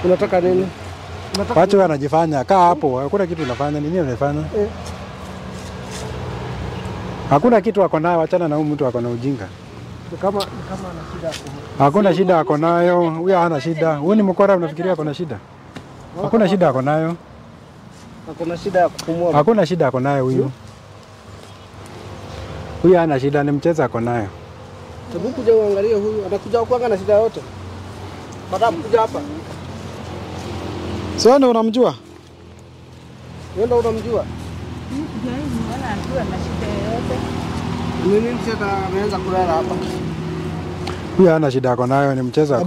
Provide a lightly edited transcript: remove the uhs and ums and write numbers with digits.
Unataka nini? Wacha wanajifanya. Kaa hapo. Hakuna kitu unafanya. Nini unafanya? Hakuna kitu wako nayo. Achana na huyu mtu wako na ujinga. Kama ana shida hapo. Hakuna shida wako nayo. Huyu hana shida. Huyu ni mkora unafikiria ako na shida? Hakuna shida wako nayo. Hakuna shida ya kupumua. Hakuna shida wako nayo huyu. Huyu hana shida, ni mchezo ako nayo. Hebu kuja uangalie huyu. Anakuja kuanga na shida yote. Baada kuja hapa. Sio ndio unamjua? Wewe ndio unamjua? Wala anajua na shida yote. Nini mcheka ameanza kulala hapa? Huyu hana shida yako nayo, ni mchezo.